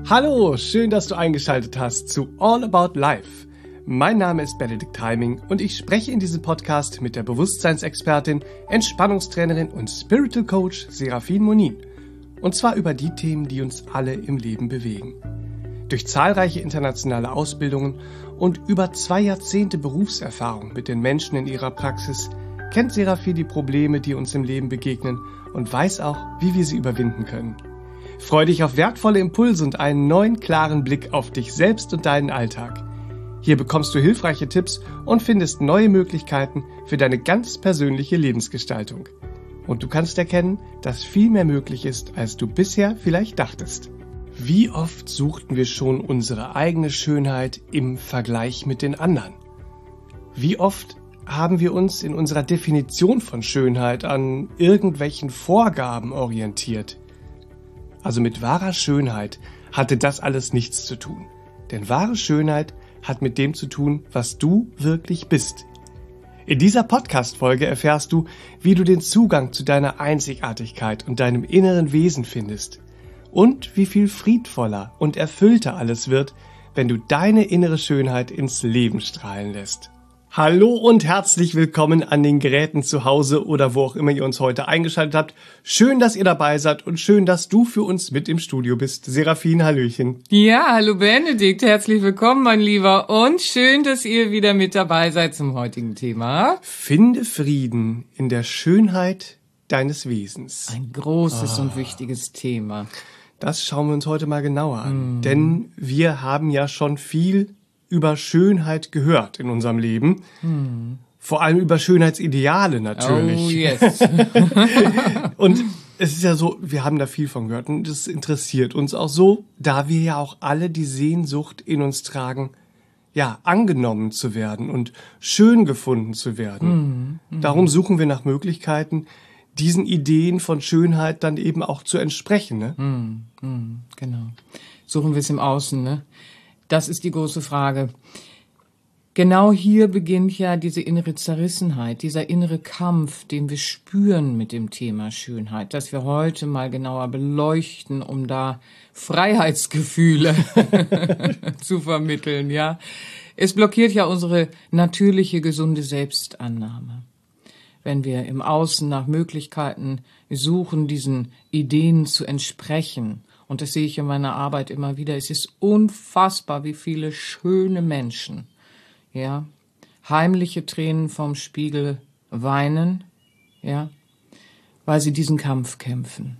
Hallo, schön, dass du eingeschaltet hast zu All About Life. Mein Name ist Benedikt Heiming und ich spreche in diesem Podcast mit der Bewusstseinsexpertin, Entspannungstrainerin und Spiritual Coach Serafin Monin. Und zwar über die Themen, die uns alle im Leben bewegen. Durch zahlreiche internationale Ausbildungen und über 2 Jahrzehnte Berufserfahrung mit den Menschen in ihrer Praxis kennt Serafin die Probleme, die uns im Leben begegnen und weiß auch, wie wir sie überwinden können. Freu dich auf wertvolle Impulse und einen neuen, klaren Blick auf dich selbst und deinen Alltag. Hier bekommst du hilfreiche Tipps und findest neue Möglichkeiten für deine ganz persönliche Lebensgestaltung. Und du kannst erkennen, dass viel mehr möglich ist, als du bisher vielleicht dachtest. Wie oft suchten wir schon unsere eigene Schönheit im Vergleich mit den anderen? Wie oft haben wir uns in unserer Definition von Schönheit an irgendwelchen Vorgaben orientiert? Also mit wahrer Schönheit hatte das alles nichts zu tun. Denn wahre Schönheit hat mit dem zu tun, was du wirklich bist. In dieser Podcast-Folge erfährst du, wie du den Zugang zu deiner Einzigartigkeit und deinem inneren Wesen findest. Und wie viel friedvoller und erfüllter alles wird, wenn du deine innere Schönheit ins Leben strahlen lässt. Hallo und herzlich willkommen an den Geräten zu Hause oder wo auch immer ihr uns heute eingeschaltet habt. Schön, dass ihr dabei seid und schön, dass du für uns mit im Studio bist. Serafin, hallöchen. Ja, hallo Benedikt, herzlich willkommen, mein Lieber. Und schön, dass ihr wieder mit dabei seid zum heutigen Thema. Finde Frieden in der Schönheit deines Wesens. Ein großes und wichtiges Thema. Das schauen wir uns heute mal genauer an. Denn wir haben ja schon viel über Schönheit gehört in unserem Leben. Vor allem über Schönheitsideale natürlich. Oh yes. Und es ist ja so, wir haben da viel von gehört und das interessiert uns auch so, da wir ja auch alle die Sehnsucht in uns tragen, ja, angenommen zu werden und schön gefunden zu werden. Darum suchen wir nach Möglichkeiten, diesen Ideen von Schönheit dann eben auch zu entsprechen. Ne? Genau. Suchen wir es im Außen, ne? Das ist die große Frage. Genau hier beginnt ja diese innere Zerrissenheit, dieser innere Kampf, den wir spüren mit dem Thema Schönheit, das wir heute mal genauer beleuchten, um da Freiheitsgefühle zu vermitteln, ja. Es blockiert ja unsere natürliche, gesunde Selbstannahme. Wenn wir im Außen nach Möglichkeiten suchen, diesen Ideen zu entsprechen. Und das sehe ich in meiner Arbeit immer wieder. Es ist unfassbar, wie viele schöne Menschen, ja, heimliche Tränen vom Spiegel weinen, ja, weil sie diesen Kampf kämpfen.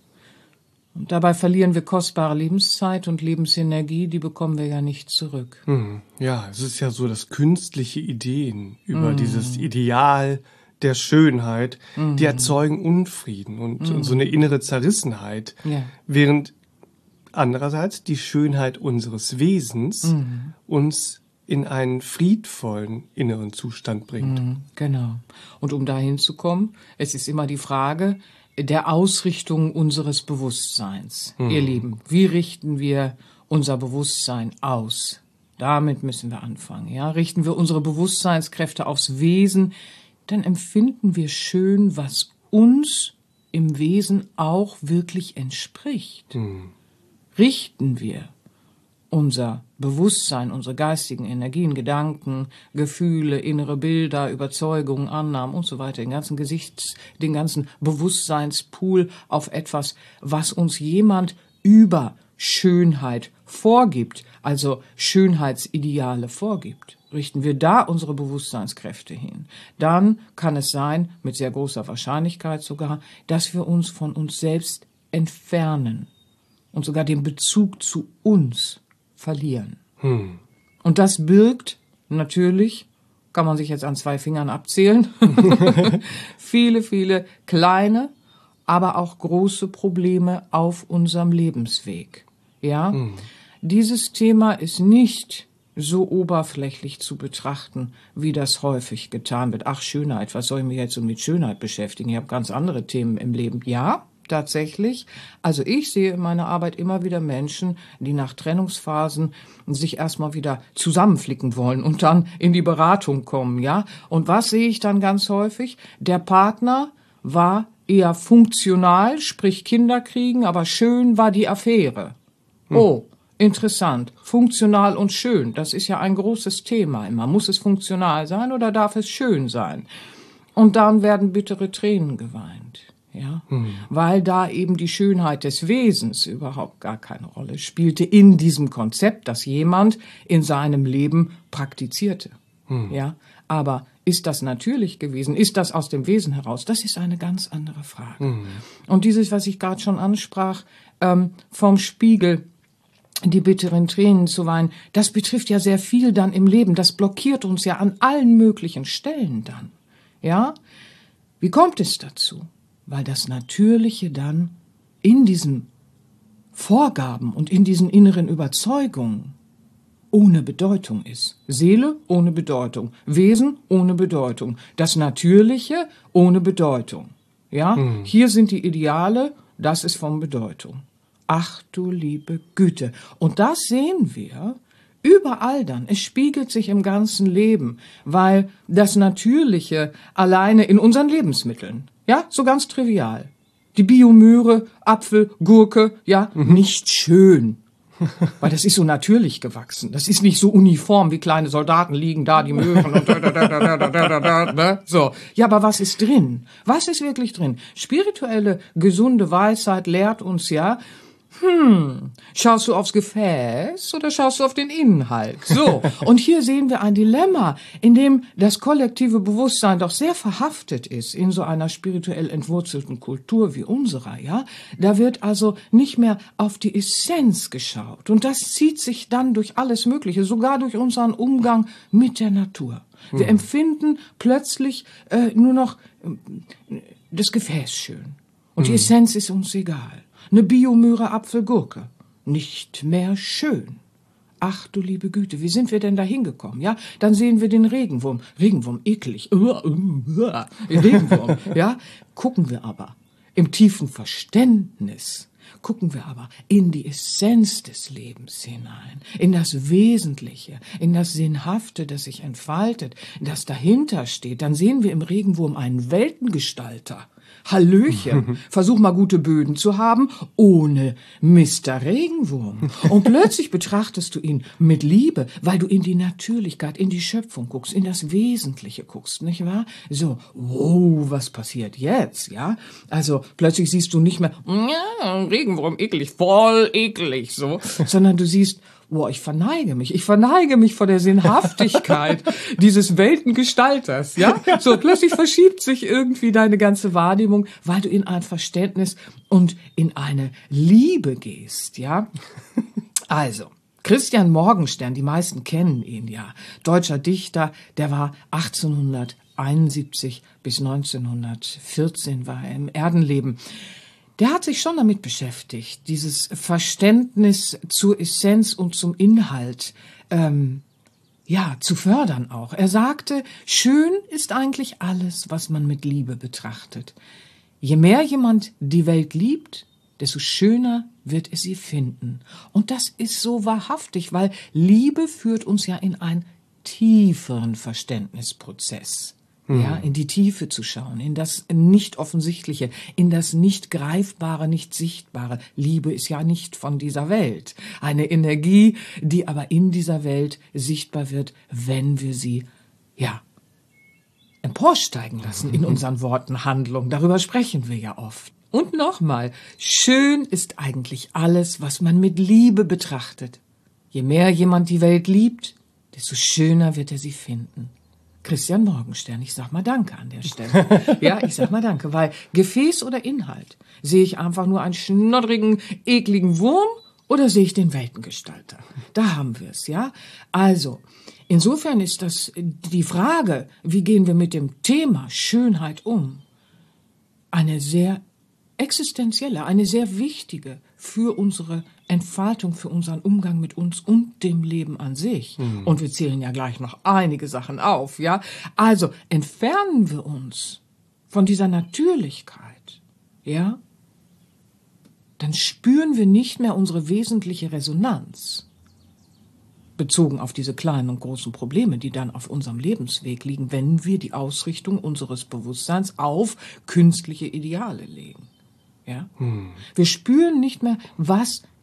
Und dabei verlieren wir kostbare Lebenszeit und Lebensenergie, die bekommen wir ja nicht zurück. Ja, es ist ja so, dass künstliche Ideen über dieses Ideal der Schönheit, die erzeugen Unfrieden und so eine innere Zerrissenheit, während andererseits die Schönheit unseres Wesens uns in einen friedvollen inneren Zustand bringt. Genau. Und um dahin zu kommen, es ist immer die Frage der Ausrichtung unseres Bewusstseins. Ihr Lieben, wie richten wir unser Bewusstsein aus? Damit müssen wir anfangen. Ja? Richten wir unsere Bewusstseinskräfte aufs Wesen, dann empfinden wir schön, was uns im Wesen auch wirklich entspricht. Richten wir unser Bewusstsein, unsere geistigen Energien, Gedanken, Gefühle, innere Bilder, Überzeugungen, Annahmen und so weiter, den ganzen Bewusstseinspool auf etwas, was uns jemand über Schönheit vorgibt, also Schönheitsideale vorgibt. Richten wir da unsere Bewusstseinskräfte hin, dann kann es sein, mit sehr großer Wahrscheinlichkeit sogar, dass wir uns von uns selbst entfernen und sogar den Bezug zu uns verlieren. Und das birgt natürlich, kann man sich jetzt an 2 Fingern abzählen, viele, viele kleine, aber auch große Probleme auf unserem Lebensweg. Ja, dieses Thema ist nicht so oberflächlich zu betrachten, wie das häufig getan wird. Ach, Schönheit, was soll ich mich jetzt so mit Schönheit beschäftigen? Ich habe ganz andere Themen im Leben. Ja, tatsächlich. Also ich sehe in meiner Arbeit immer wieder Menschen, die nach Trennungsphasen sich erstmal wieder zusammenflicken wollen und dann in die Beratung kommen, ja. Und was sehe ich dann ganz häufig? Der Partner war eher funktional, sprich Kinder kriegen, aber schön war die Affäre. Oh, interessant. Funktional und schön. Das ist ja ein großes Thema immer. Muss es funktional sein oder darf es schön sein? Und dann werden bittere Tränen geweint. Ja, weil da eben die Schönheit des Wesens überhaupt gar keine Rolle spielte in diesem Konzept, das jemand in seinem Leben praktizierte. Ja, aber ist das natürlich gewesen? Ist das aus dem Wesen heraus? Das ist eine ganz andere Frage. Und dieses, was ich gerade schon ansprach, vom Spiegel die bitteren Tränen zu weinen, das betrifft ja sehr viel dann im Leben. Das blockiert uns ja an allen möglichen Stellen dann. Ja, wie kommt es dazu? Weil das Natürliche dann in diesen Vorgaben und in diesen inneren Überzeugungen ohne Bedeutung ist. Seele ohne Bedeutung, Wesen ohne Bedeutung, das Natürliche ohne Bedeutung. Ja, hier sind die Ideale, das ist von Bedeutung. Ach du liebe Güte. Und das sehen wir überall dann. Es spiegelt sich im ganzen Leben, weil das Natürliche alleine in unseren Lebensmitteln, ja, so ganz trivial. Die Biomöhre, Apfel, Gurke, ja, nicht schön. Weil das ist so natürlich gewachsen. Das ist nicht so uniform, wie kleine Soldaten liegen da, die Möhren und ne? So. Ja, aber was ist drin? Was ist wirklich drin? Spirituelle, gesunde Weisheit lehrt uns ja, schaust du aufs Gefäß oder schaust du auf den Inhalt? So. Und hier sehen wir ein Dilemma, in dem das kollektive Bewusstsein doch sehr verhaftet ist in so einer spirituell entwurzelten Kultur wie unserer, ja. Da wird also nicht mehr auf die Essenz geschaut. Und das zieht sich dann durch alles Mögliche, sogar durch unseren Umgang mit der Natur. Wir empfinden plötzlich nur noch das Gefäß schön. Und die Essenz ist uns egal. Eine Biomöhre, Apfel, Gurke. Nicht mehr schön. Ach du liebe Güte, wie sind wir denn da hingekommen? Ja, dann sehen wir den Regenwurm. Regenwurm, eklig. Regenwurm, ja. Gucken wir aber im tiefen Verständnis, gucken wir aber in die Essenz des Lebens hinein, in das Wesentliche, in das Sinnhafte, das sich entfaltet, das dahinter steht, dann sehen wir im Regenwurm einen Weltengestalter. Hallöchen, versuch mal gute Böden zu haben, ohne Mr. Regenwurm. Und plötzlich betrachtest du ihn mit Liebe, weil du in die Natürlichkeit, in die Schöpfung guckst, in das Wesentliche guckst, nicht wahr? So, wow, was passiert jetzt, ja? Also plötzlich siehst du nicht mehr, ja, Regenwurm, eklig, voll eklig, so, sondern du siehst, boah, ich verneige mich vor der Sinnhaftigkeit dieses Weltengestalters, ja? So, plötzlich verschiebt sich irgendwie deine ganze Wahrnehmung, weil du in ein Verständnis und in eine Liebe gehst, ja? Also, Christian Morgenstern, die meisten kennen ihn ja, deutscher Dichter, der war 1871 bis 1914 war er im Erdenleben. Der hat sich schon damit beschäftigt, dieses Verständnis zur Essenz und zum Inhalt, zu fördern auch. Er sagte, schön ist eigentlich alles, was man mit Liebe betrachtet. Je mehr jemand die Welt liebt, desto schöner wird er sie finden. Und das ist so wahrhaftig, weil Liebe führt uns ja in einen tieferen Verständnisprozess. Ja, in die Tiefe zu schauen, in das Nicht-Offensichtliche, in das Nicht-Greifbare, Nicht-Sichtbare. Liebe ist ja nicht von dieser Welt. Eine Energie, die aber in dieser Welt sichtbar wird, wenn wir sie, emporsteigen lassen in unseren Worten, Handlungen. Darüber sprechen wir ja oft. Und nochmal, schön ist eigentlich alles, was man mit Liebe betrachtet. Je mehr jemand die Welt liebt, desto schöner wird er sie finden. Christian Morgenstern, ich sag mal Danke an der Stelle. Ja, ich sag mal Danke, weil Gefäß oder Inhalt, sehe ich einfach nur einen schnoddrigen, ekligen Wurm oder sehe ich den Weltengestalter? Da haben wir es, ja. Also, insofern ist das die Frage, wie gehen wir mit dem Thema Schönheit um, eine sehr existenzielle, eine sehr wichtige für unsere Entfaltung, für unseren Umgang mit uns und dem Leben an sich. Und wir zählen ja gleich noch einige Sachen auf, ja. Also entfernen wir uns von dieser Natürlichkeit, ja, dann spüren wir nicht mehr unsere wesentliche Resonanz, bezogen auf diese kleinen und großen Probleme, die dann auf unserem Lebensweg liegen, wenn wir die Ausrichtung unseres Bewusstseins auf künstliche Ideale legen. Ja? Wir spüren nicht mehr, was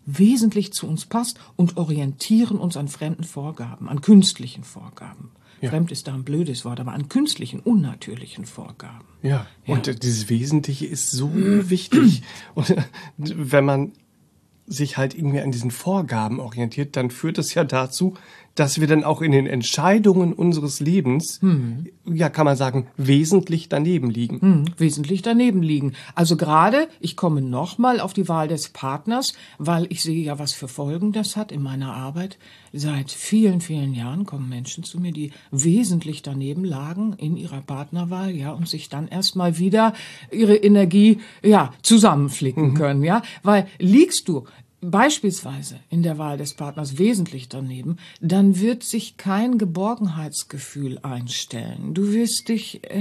wesentlich zu uns passt und orientieren uns an fremden Vorgaben, an künstlichen Vorgaben. Ja. Fremd ist da ein blödes Wort, aber an künstlichen, unnatürlichen Vorgaben. Ja, und dieses Wesentliche ist so wichtig. Und wenn man sich halt irgendwie an diesen Vorgaben orientiert, dann führt es ja dazu, dass wir dann auch in den Entscheidungen unseres Lebens, ja, kann man sagen, wesentlich daneben liegen. Wesentlich daneben liegen. Also gerade, ich komme nochmal auf die Wahl des Partners, weil ich sehe ja, was für Folgen das hat in meiner Arbeit. Seit vielen, vielen Jahren kommen Menschen zu mir, die wesentlich daneben lagen in ihrer Partnerwahl, ja, und sich dann erstmal wieder ihre Energie, ja, zusammenflicken können, ja, weil liegst du beispielsweise in der Wahl des Partners wesentlich daneben, dann wird sich kein Geborgenheitsgefühl einstellen. Du wirst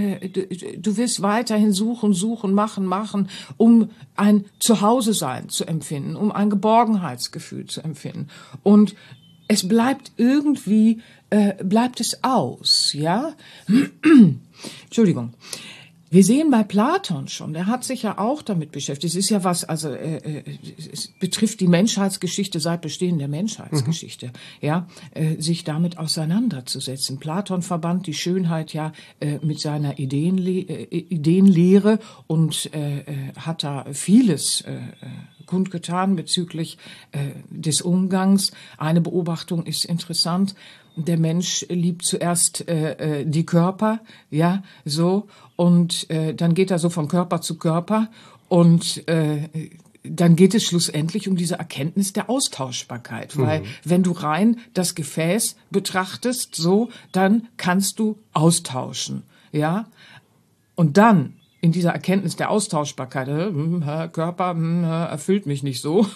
du wirst weiterhin suchen, machen, um ein Zuhause-Sein zu empfinden, um ein Geborgenheitsgefühl zu empfinden. Und es bleibt irgendwie, bleibt es aus, ja? Entschuldigung. Wir sehen bei Platon schon, der hat sich ja auch damit beschäftigt. Es ist ja was, also es betrifft die Menschheitsgeschichte seit Bestehen der Menschheitsgeschichte, ja, sich damit auseinanderzusetzen. Platon verband die Schönheit ja mit seiner Ideenlehre und hat da vieles kundgetan bezüglich des Umgangs. Eine Beobachtung ist interessant. Der Mensch liebt zuerst die Körper, ja, so, und dann geht er so von Körper zu Körper und dann geht es schlussendlich um diese Erkenntnis der Austauschbarkeit, weil wenn du rein das Gefäß betrachtest, so, dann kannst du austauschen, ja, und dann in dieser Erkenntnis der Austauschbarkeit, Körper erfüllt mich nicht so,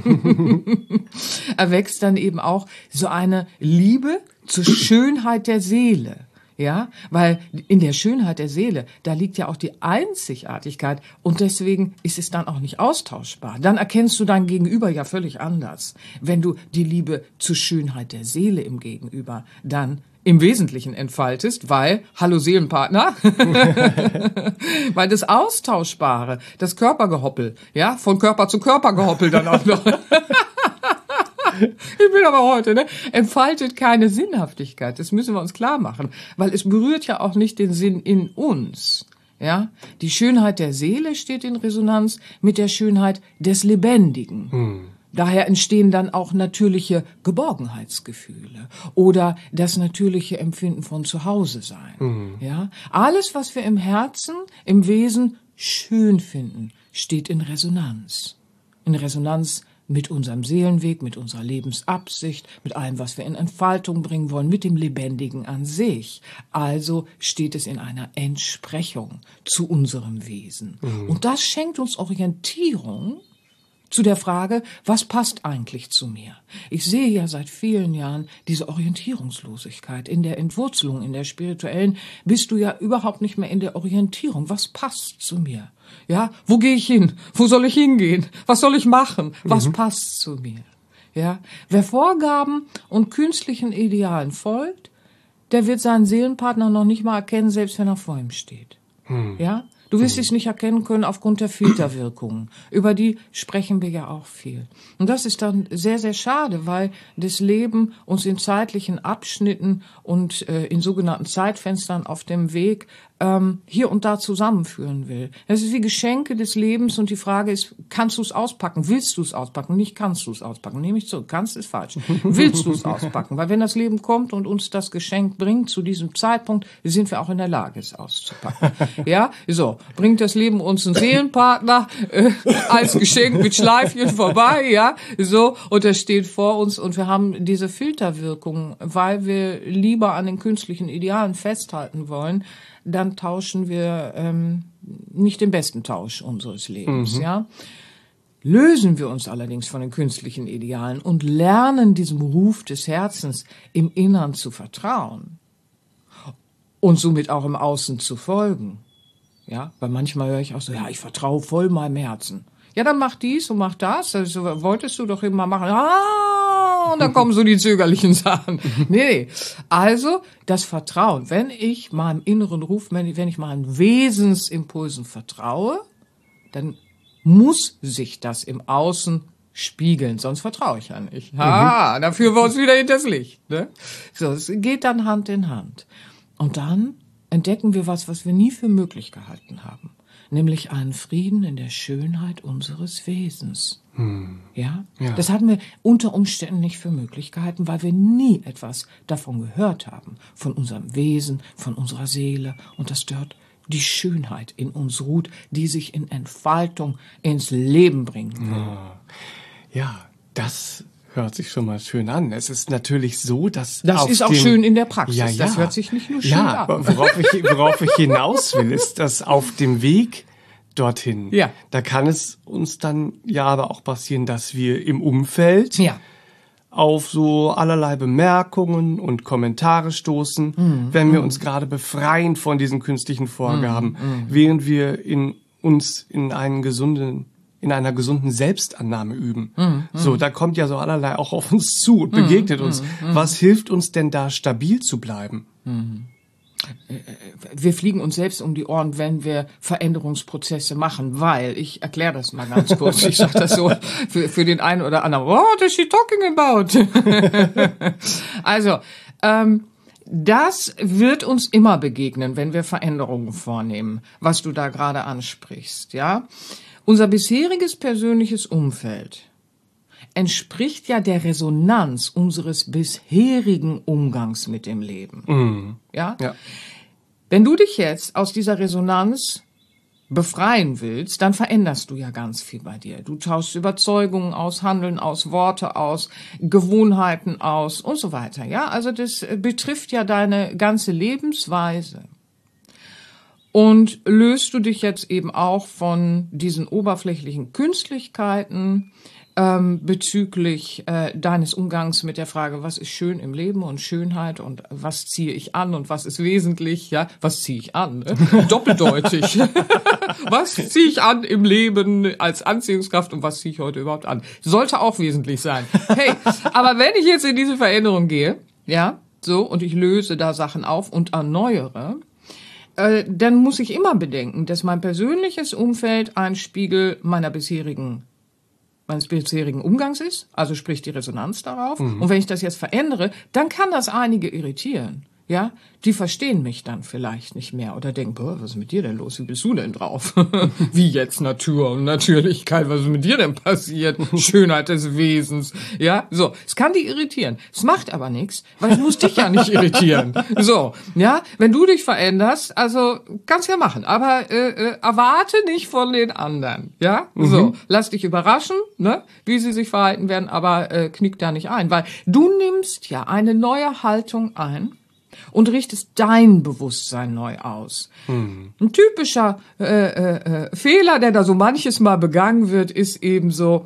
erwächst dann eben auch so eine Liebe zur Schönheit der Seele. Ja, weil in der Schönheit der Seele, da liegt ja auch die Einzigartigkeit und deswegen ist es dann auch nicht austauschbar. Dann erkennst du dein Gegenüber ja völlig anders, wenn du die Liebe zur Schönheit der Seele im Gegenüber dann im Wesentlichen entfaltest, weil, hallo Seelenpartner, weil das Austauschbare, das Körpergehoppel, ja, von Körper zu Körpergehoppel dann auch noch. Ich bin aber heute, entfaltet keine Sinnhaftigkeit. Das müssen wir uns klar machen, weil es berührt ja auch nicht den Sinn in uns. Ja, die Schönheit der Seele steht in Resonanz mit der Schönheit des Lebendigen. Daher entstehen dann auch natürliche Geborgenheitsgefühle oder das natürliche Empfinden von Zuhause sein. Ja, alles, was wir im Herzen, im Wesen schön finden, steht in Resonanz. In Resonanz mit unserem Seelenweg, mit unserer Lebensabsicht, mit allem, was wir in Entfaltung bringen wollen, mit dem Lebendigen an sich. Also steht es in einer Entsprechung zu unserem Wesen. Und das schenkt uns Orientierung zu der Frage, was passt eigentlich zu mir? Ich sehe ja seit vielen Jahren diese Orientierungslosigkeit. In der Entwurzelung, in der spirituellen, bist du ja überhaupt nicht mehr in der Orientierung. Was passt zu mir? Ja, wo gehe ich hin? Wo soll ich hingehen? Was soll ich machen? Was passt zu mir? Ja, wer Vorgaben und künstlichen Idealen folgt, der wird seinen Seelenpartner noch nicht mal erkennen, selbst wenn er vor ihm steht. Ja, du wirst es nicht erkennen können aufgrund der Filterwirkungen. Über die sprechen wir ja auch viel. Und das ist dann sehr, sehr schade, weil das Leben uns in zeitlichen Abschnitten und in sogenannten Zeitfenstern auf dem Weg hier und da zusammenführen will. Das ist wie Geschenke des Lebens und die Frage ist, kannst du es auspacken? Willst du es auspacken? Nicht kannst du es auspacken. Nehme ich zurück. Kannst ist falsch. Willst du es auspacken? Weil wenn das Leben kommt und uns das Geschenk bringt zu diesem Zeitpunkt, sind wir auch in der Lage, es auszupacken. Ja, so. Bringt das Leben uns einen Seelenpartner als Geschenk mit Schleifchen vorbei, ja, so, und er steht vor uns und wir haben diese Filterwirkung, weil wir lieber an den künstlichen Idealen festhalten wollen, dann tauschen wir nicht den besten Tausch unseres Lebens, ja. Lösen wir uns allerdings von den künstlichen Idealen und lernen diesem Ruf des Herzens im Innern zu vertrauen und somit auch im Außen zu folgen. Ja, weil manchmal höre ich auch so, ja, ich vertraue voll meinem Herzen. Ja, dann mach dies und mach das. Also, wolltest du doch immer machen. Und dann kommen so die zögerlichen Sachen. Nee. Also, das Vertrauen. Wenn ich meinem inneren Ruf, wenn ich meinen Wesensimpulsen vertraue, dann muss sich das im Außen spiegeln, sonst vertraue ich ja nicht. Da führen wir uns wieder hinters Licht. Ne? So, es geht dann Hand in Hand. Und dann entdecken wir was wir nie für möglich gehalten haben. Nämlich einen Frieden in der Schönheit unseres Wesens. Ja? Das hatten wir unter Umständen nicht für möglich gehalten, weil wir nie etwas davon gehört haben. Von unserem Wesen, von unserer Seele. Und dass dort die Schönheit in uns ruht, die sich in Entfaltung ins Leben bringen will. Ja, das hört sich schon mal schön an. Es ist natürlich so, dass das ist auch schön in der Praxis. Das hört sich nicht nur schön an. Worauf ich hinaus will, ist, dass auf dem Weg dorthin, da kann es uns dann ja aber auch passieren, dass wir im Umfeld auf so allerlei Bemerkungen und Kommentare stoßen, wenn wir uns gerade befreien von diesen künstlichen Vorgaben, während wir uns in einer gesunden Selbstannahme üben. So, da kommt ja so allerlei auch auf uns zu und begegnet uns. Was hilft uns denn da, stabil zu bleiben? Wir fliegen uns selbst um die Ohren, wenn wir Veränderungsprozesse machen, weil, ich erkläre das mal ganz kurz, ich sage das so für den einen oder anderen, what is she talking about? Also, das wird uns immer begegnen, wenn wir Veränderungen vornehmen, was du da gerade ansprichst, ja? Unser bisheriges persönliches Umfeld entspricht ja der Resonanz unseres bisherigen Umgangs mit dem Leben. Ja? Wenn du dich jetzt aus dieser Resonanz befreien willst, dann veränderst du ja ganz viel bei dir. Du tauschst Überzeugungen aus, Handeln aus, Worte aus, Gewohnheiten aus und so weiter. Ja, also das betrifft ja deine ganze Lebensweise. Und löst du dich jetzt eben auch von diesen oberflächlichen Künstlichkeiten bezüglich deines Umgangs mit der Frage, was ist schön im Leben und Schönheit und was ziehe ich an und was ist wesentlich, ja, was ziehe ich an? Ne? Doppeldeutig. Was ziehe ich an im Leben als Anziehungskraft und was ziehe ich heute überhaupt an? Sollte auch wesentlich sein. Hey, aber wenn ich jetzt in diese Veränderung gehe, ja, so, und ich löse da Sachen auf und erneuere, dann muss ich immer bedenken, dass mein persönliches Umfeld ein Spiegel meines bisherigen Umgangs ist, also sprich die Resonanz darauf. Und wenn ich das jetzt verändere, dann kann das einige irritieren. Ja, die verstehen mich dann vielleicht nicht mehr oder denken, boah, was ist mit dir denn los? Wie bist du denn drauf? Wie jetzt Natur und Natürlichkeit? Was ist mit dir denn passiert? Schönheit des Wesens. Ja, so. Es kann die irritieren. Es macht aber nichts, weil es muss dich ja nicht irritieren. So. Ja, wenn du dich veränderst, also kannst ja machen, aber erwarte nicht von den anderen. Ja, so. Lass dich überraschen, ne, wie sie sich verhalten werden, aber knick da nicht ein, weil du nimmst ja eine neue Haltung ein und richtest dein Bewusstsein neu aus. Ein typischer Fehler, der da so manches Mal begangen wird, ist eben so,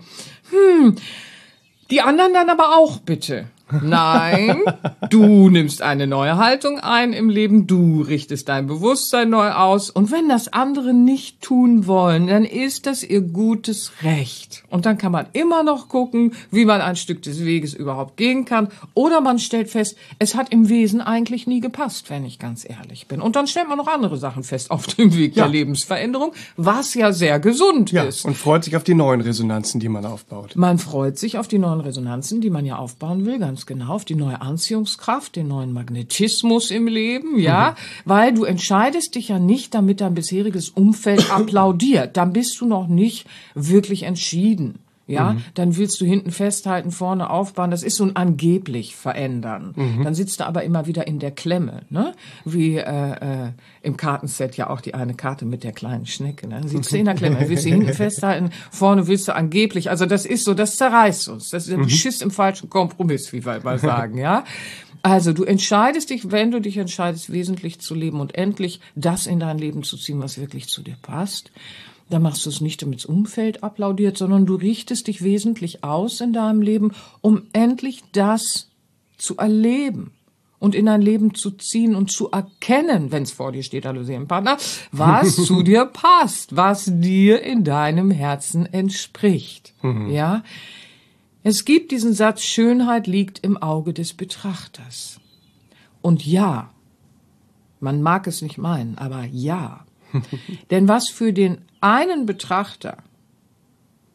die anderen dann aber auch bitte. Nein, du nimmst eine neue Haltung ein im Leben, du richtest dein Bewusstsein neu aus und wenn das andere nicht tun wollen, dann ist das ihr gutes Recht. Und dann kann man immer noch gucken, wie man ein Stück des Weges überhaupt gehen kann oder man stellt fest, es hat im Wesen eigentlich nie gepasst, wenn ich ganz ehrlich bin. Und dann stellt man noch andere Sachen fest auf dem Weg der Lebensveränderung, was ja sehr gesund ist. Und freut sich auf die neuen Resonanzen, die man aufbaut. Man freut sich auf die neuen Resonanzen, die man ja aufbauen will, ganz genau, auf die neue Anziehungskraft, den neuen Magnetismus im Leben, ja, weil du entscheidest dich ja nicht, damit dein bisheriges Umfeld applaudiert. Dann bist du noch nicht wirklich entschieden. Ja, dann willst du hinten festhalten, vorne aufbauen. Das ist so ein angeblich verändern. Dann sitzt du aber immer wieder in der Klemme, ne? Wie im Kartenset ja auch die eine Karte mit der kleinen Schnecke. Ne? Dann sitzt du in der Klemme, willst du hinten festhalten, vorne willst du angeblich. Also das ist so, das zerreißt uns. Das ist ein Schiss im falschen Kompromiss, wie wir mal sagen, ja. Also du entscheidest dich, wenn du dich entscheidest, wesentlich zu leben und endlich das in dein Leben zu ziehen, was wirklich zu dir passt. Dann machst du es nicht, damit das Umfeld applaudiert, sondern du richtest dich wesentlich aus in deinem Leben, um endlich das zu erleben und in dein Leben zu ziehen und zu erkennen, wenn es vor dir steht, hallo Seelenpartner, was zu dir passt, was dir in deinem Herzen entspricht. Ja, es gibt diesen Satz, Schönheit liegt im Auge des Betrachters. Und ja, man mag es nicht meinen, aber ja. Denn was für den einen Betrachter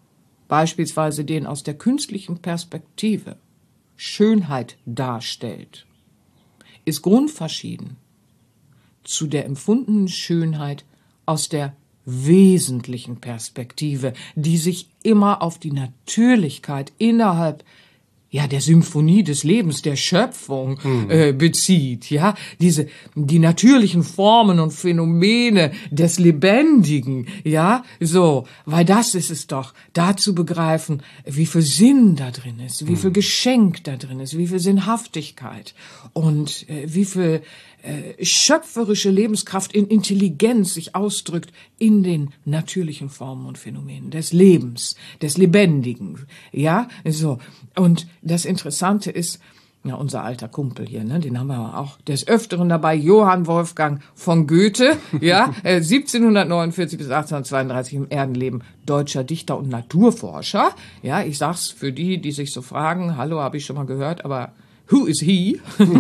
beispielsweise den aus der künstlichen Perspektive Schönheit darstellt, ist grundverschieden zu der empfundenen Schönheit aus der wesentlichen Perspektive, die sich immer auf die Natürlichkeit innerhalb der Symphonie des Lebens, der Schöpfung bezieht, die natürlichen Formen und Phänomene des Lebendigen, weil das ist es doch, da zu begreifen, wie viel Sinn da drin ist, wie viel Geschenk da drin ist, wie viel Sinnhaftigkeit und wie viel schöpferische Lebenskraft in Intelligenz sich ausdrückt in den natürlichen Formen und Phänomenen des Lebens, des Lebendigen, Und das Interessante ist, unser alter Kumpel hier, den haben wir auch des Öfteren dabei, Johann Wolfgang von Goethe, 1749 bis 1832 im Erdenleben, deutscher Dichter und Naturforscher. Ja, ich sag's für die, die sich so fragen, hallo, habe ich schon mal gehört, aber who is he?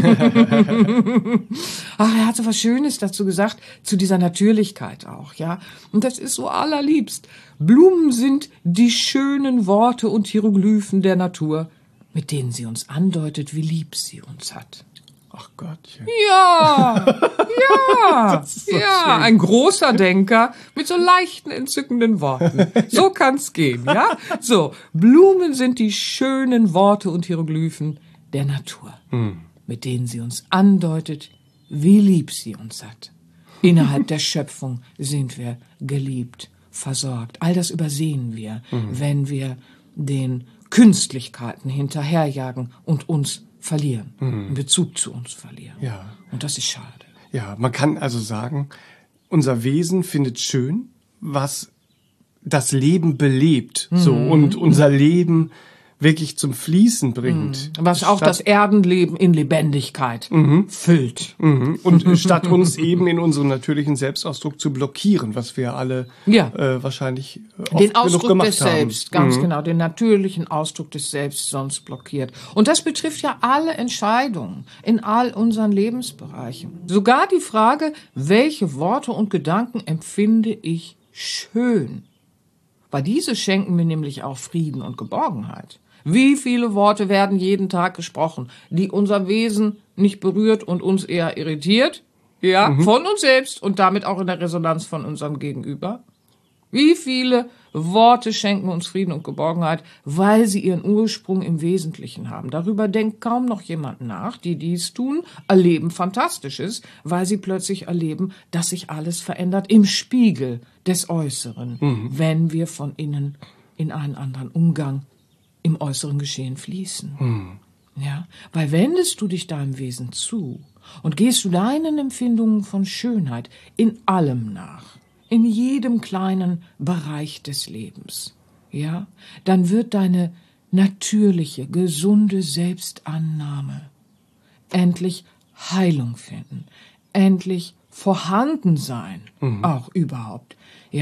Er hat so was Schönes dazu gesagt, zu dieser Natürlichkeit auch, Und das ist so allerliebst. Blumen sind die schönen Worte und Hieroglyphen der Natur, mit denen sie uns andeutet, wie lieb sie uns hat. Ach Gottchen. Schön. Ein großer Denker mit so leichten, entzückenden Worten. So kann's gehen, So, Blumen sind die schönen Worte und Hieroglyphen der Natur, mit denen sie uns andeutet, wie lieb sie uns hat. Innerhalb der Schöpfung sind wir geliebt, versorgt. All das übersehen wir, wenn wir den Künstlichkeiten hinterherjagen und uns verlieren, in Bezug zu uns verlieren. Ja. Und das ist schade. Ja, man kann also sagen, unser Wesen findet schön, was das Leben belebt, und unser Leben wirklich zum Fließen bringt. Was auch das Erdenleben in Lebendigkeit füllt. Und statt uns eben in unserem natürlichen Selbstausdruck zu blockieren, was wir alle wahrscheinlich oft den Ausdruck gemacht des haben. Selbst, ganz genau, den natürlichen Ausdruck des Selbst sonst blockiert. Und das betrifft ja alle Entscheidungen in all unseren Lebensbereichen. Sogar die Frage, welche Worte und Gedanken empfinde ich schön? Weil diese schenken mir nämlich auch Frieden und Geborgenheit. Wie viele Worte werden jeden Tag gesprochen, die unser Wesen nicht berührt und uns eher irritiert? Von uns selbst und damit auch in der Resonanz von unserem Gegenüber. Wie viele Worte schenken uns Frieden und Geborgenheit, weil sie ihren Ursprung im Wesentlichen haben. Darüber denkt kaum noch jemand nach. Die dies tun, erleben Fantastisches, weil sie plötzlich erleben, dass sich alles verändert im Spiegel des Äußeren, wenn wir von innen in einen anderen Umgang im äußeren Geschehen fließen. Weil wendest du dich deinem Wesen zu und gehst du deinen Empfindungen von Schönheit in allem nach, in jedem kleinen Bereich des Lebens, dann wird deine natürliche, gesunde Selbstannahme endlich Heilung finden, endlich vorhanden sein, auch überhaupt,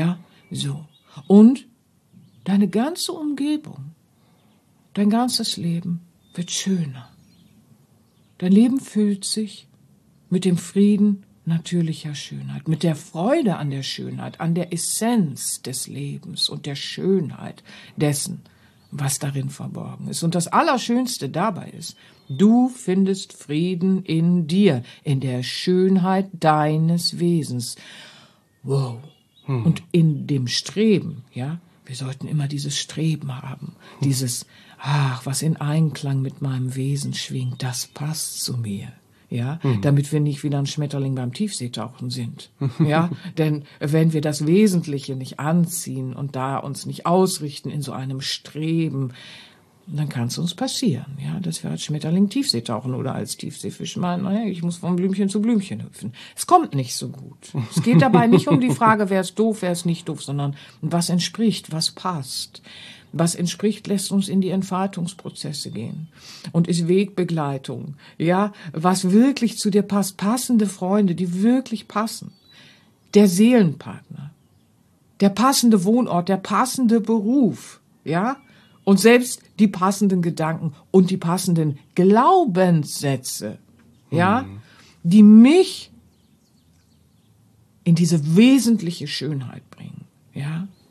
Und deine ganze Umgebung, dein ganzes Leben wird schöner. Dein Leben füllt sich mit dem Frieden natürlicher Schönheit, mit der Freude an der Schönheit, an der Essenz des Lebens und der Schönheit dessen, was darin verborgen ist. Und das Allerschönste dabei ist, du findest Frieden in dir, in der Schönheit deines Wesens. Wow. Und in dem Streben, wir sollten immer dieses Streben haben, dieses, was in Einklang mit meinem Wesen schwingt, das passt zu mir. Damit wir nicht wieder ein Schmetterling beim Tiefseetauchen sind. Denn wenn wir das Wesentliche nicht anziehen und da uns nicht ausrichten in so einem Streben, dann kann es uns passieren, dass wir als Schmetterling Tiefsee tauchen oder als Tiefseefisch meinen, ich muss von Blümchen zu Blümchen hüpfen. Es kommt nicht so gut. Es geht dabei nicht um die Frage, wer ist doof, wer ist nicht doof, sondern was entspricht, was passt. Was entspricht, lässt uns in die Entfaltungsprozesse gehen und ist Wegbegleitung, was wirklich zu dir passt, passende Freunde, die wirklich passen, der Seelenpartner, der passende Wohnort, der passende Beruf, und selbst die passenden Gedanken und die passenden Glaubenssätze, die mich in diese wesentliche Schönheit bringen,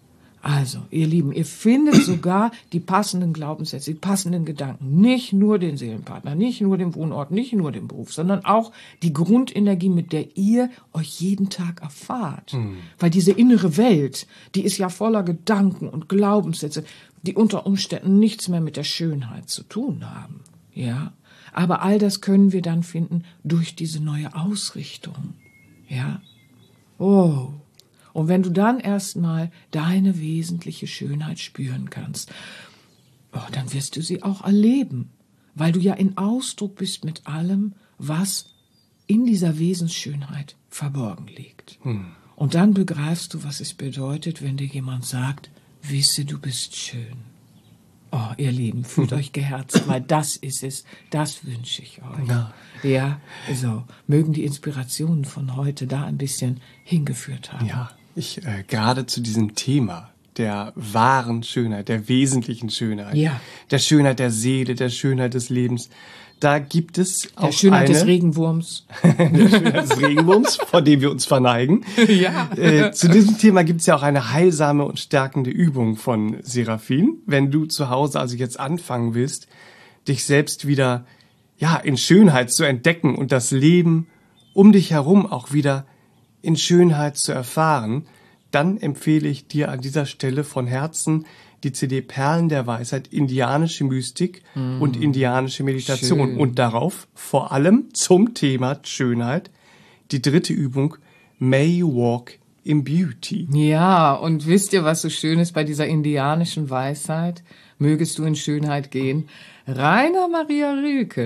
Also, ihr Lieben, ihr findet sogar die passenden Glaubenssätze, die passenden Gedanken. Nicht nur den Seelenpartner, nicht nur den Wohnort, nicht nur den Beruf, sondern auch die Grundenergie, mit der ihr euch jeden Tag erfahrt. Weil diese innere Welt, die ist ja voller Gedanken und Glaubenssätze, die unter Umständen nichts mehr mit der Schönheit zu tun haben. Ja? Aber all das können wir dann finden durch diese neue Ausrichtung. Ja? Oh. Und wenn du dann erstmal deine wesentliche Schönheit spüren kannst, dann wirst du sie auch erleben, weil du ja in Ausdruck bist mit allem, was in dieser Wesensschönheit verborgen liegt. Und dann begreifst du, was es bedeutet, wenn dir jemand sagt, wisse, du bist schön. Oh, ihr Lieben, fühlt euch geherzt, weil das ist es, das wünsche ich euch. Ja, so, mögen die Inspirationen von heute da ein bisschen hingeführt haben. Ja, ich gerade zu diesem Thema der wahren Schönheit, der wesentlichen Schönheit, der Schönheit der Seele, der Schönheit des Lebens, da gibt es auch der Schönheit des Regenwurms. Der Schönheit des Regenwurms, vor dem wir uns verneigen. Ja. Zu diesem Thema gibt es ja auch eine heilsame und stärkende Übung von Seraphin. Wenn du zu Hause also jetzt anfangen willst, dich selbst wieder in Schönheit zu entdecken und das Leben um dich herum auch wieder in Schönheit zu erfahren, dann empfehle ich dir an dieser Stelle von Herzen die CD Perlen der Weisheit, indianische Mystik und indianische Meditation. Schön. Und darauf vor allem zum Thema Schönheit die 3. Übung, May You Walk in Beauty. Ja, und wisst ihr, was so schön ist bei dieser indianischen Weisheit? Mögest du in Schönheit gehen. Rainer Maria Rilke,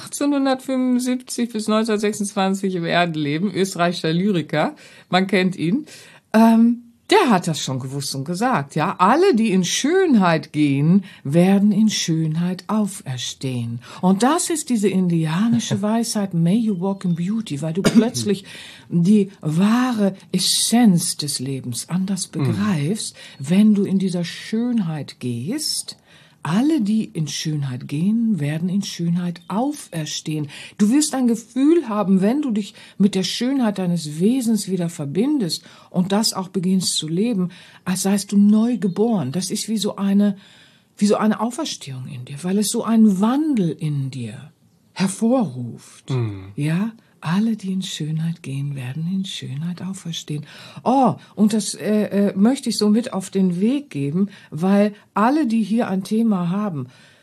1875 bis 1926 im Erdenleben, österreichischer Lyriker, man kennt ihn. Der hat das schon gewusst und gesagt, ja. Alle, die in Schönheit gehen, werden in Schönheit auferstehen. Und das ist diese indianische Weisheit, May you walk in beauty, weil du plötzlich die wahre Essenz des Lebens anders begreifst, wenn du in dieser Schönheit gehst. Alle, die in Schönheit gehen, werden in Schönheit auferstehen. Du wirst ein Gefühl haben, wenn du dich mit der Schönheit deines Wesens wieder verbindest und das auch beginnst zu leben, als seist du neu geboren. Das ist wie so eine Auferstehung in dir, weil es so einen Wandel in dir hervorruft. Ja? Alle, die in Schönheit gehen, werden in Schönheit auferstehen. Oh, und das möchte ich so mit auf den Weg geben, weil alle, die hier ein Thema haben,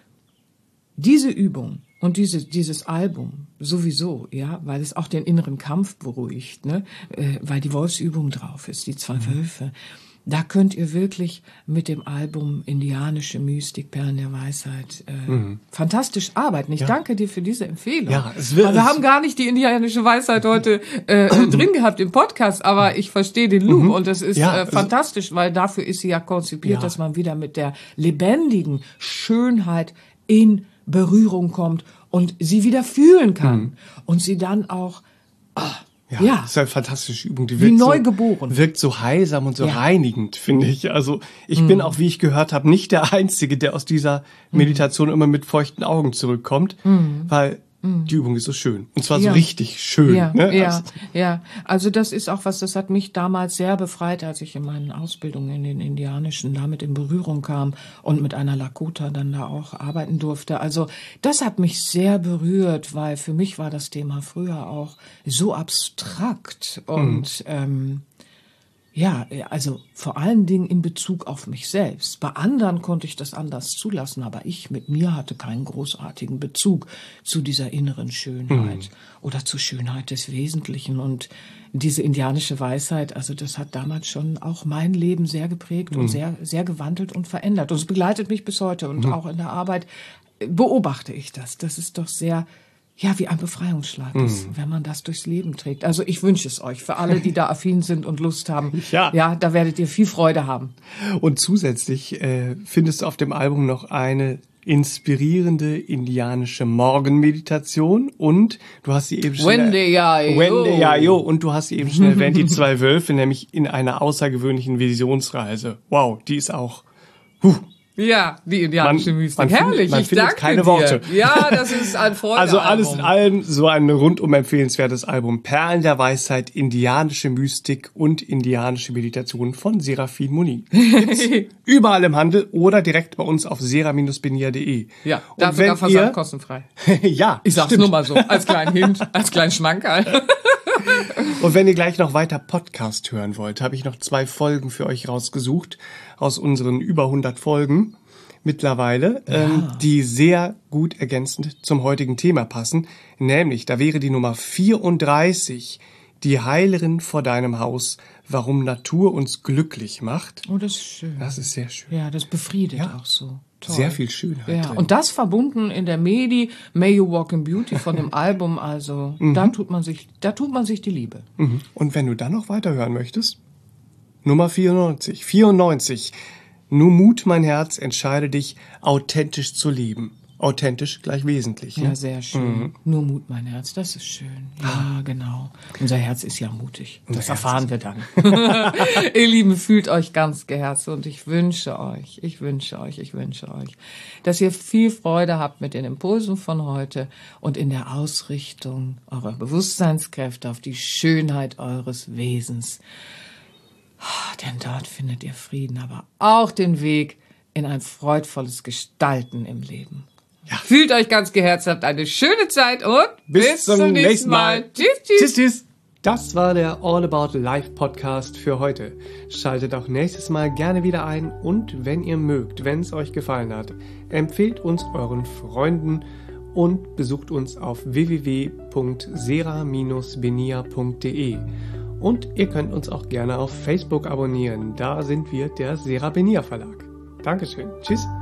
diese Übung und dieses Album sowieso, ja, weil es auch den inneren Kampf beruhigt, weil die Wolfsübung drauf ist, die 2 Wölfe. Da könnt ihr wirklich mit dem Album Indianische Mystik, Perlen der Weisheit fantastisch arbeiten. Ich danke dir für diese Empfehlung. Ja, wir haben gar nicht die indianische Weisheit heute drin gehabt im Podcast, aber ich verstehe den Loop und das ist fantastisch, weil dafür ist sie ja konzipiert, dass man wieder mit der lebendigen Schönheit in Berührung kommt und sie wieder fühlen kann und sie dann auch Ja, das ist eine fantastische Übung. Die wie neugeboren. Wirkt so heilsam und so reinigend, finde ich. Also ich bin auch, wie ich gehört habe, nicht der Einzige, der aus dieser Meditation immer mit feuchten Augen zurückkommt, weil die Übung ist so schön. Und zwar so richtig schön. Also das ist auch was, das hat mich damals sehr befreit, als ich in meinen Ausbildungen in den Indianischen damit in Berührung kam und mit einer Lakota dann da auch arbeiten durfte. Also das hat mich sehr berührt, weil für mich war das Thema früher auch so abstrakt und also vor allen Dingen in Bezug auf mich selbst. Bei anderen konnte ich das anders zulassen, aber ich mit mir hatte keinen großartigen Bezug zu dieser inneren Schönheit oder zur Schönheit des Wesentlichen. Und diese indianische Weisheit, also das hat damals schon auch mein Leben sehr geprägt und sehr, sehr gewandelt und verändert. Und es begleitet mich bis heute und auch in der Arbeit beobachte ich das. Das ist doch sehr... wie ein Befreiungsschlag ist, wenn man das durchs Leben trägt. Also ich wünsche es euch, für alle, die da affin sind und Lust haben. Da werdet ihr viel Freude haben. Und zusätzlich findest du auf dem Album noch eine inspirierende indianische Morgenmeditation und du hast sie eben schon und du hast sie eben schon erwähnt, die 2 Wölfe, nämlich in einer außergewöhnlichen Visionsreise. Wow, die ist auch Ja, die indianische Mystik. Herrlich, ich findet danke keine dir. Worte. Ja, das ist ein Freude. Also alles in allem so ein rundum empfehlenswertes Album. Perlen der Weisheit, indianische Mystik und indianische Meditation von Serafin Munin. Gibt's überall im Handel oder direkt bei uns auf sera-benia.de. Ja, da sogar Versand kostenfrei. Ja, ich sag's nur mal so, als kleinen Hint, als kleinen Schmankerl. Und wenn ihr gleich noch weiter Podcast hören wollt, habe ich noch 2 Folgen für euch rausgesucht aus unseren über 100 Folgen mittlerweile, die sehr gut ergänzend zum heutigen Thema passen. Nämlich, da wäre die Nummer 34, die Heilerin vor deinem Haus, warum Natur uns glücklich macht. Oh, das ist schön. Das ist sehr schön. Ja, das befriedet auch so. Toll. Sehr viel Schönheit ja, drin. und das verbunden in der May You Walk in Beauty von dem Album, also da tut man sich die Liebe. Und wenn du dann noch weiterhören möchtest, Nummer 94. Nur Mut, mein Herz, entscheide dich, authentisch zu leben. Authentisch gleich wesentlich. Ja, sehr schön. Nur Mut, mein Herz, das ist schön. Ja, genau. Unser Herz ist ja mutig. Das erfahren wir dann. Ihr Lieben, fühlt euch ganz geherzt und ich wünsche euch, dass ihr viel Freude habt mit den Impulsen von heute und in der Ausrichtung eurer Bewusstseinskräfte auf die Schönheit eures Wesens. Denn dort findet ihr Frieden, aber auch den Weg in ein freudvolles Gestalten im Leben. Ja. Fühlt euch ganz geherzt, habt eine schöne Zeit und bis zum nächsten Mal. Tschüss. Das war der All About Life Podcast für heute. Schaltet auch nächstes Mal gerne wieder ein und wenn ihr mögt, wenn es euch gefallen hat, empfehlt uns euren Freunden und besucht uns auf www.sera-benia.de. Und ihr könnt uns auch gerne auf Facebook abonnieren. Da sind wir der Sera Benia Verlag. Dankeschön. Tschüss.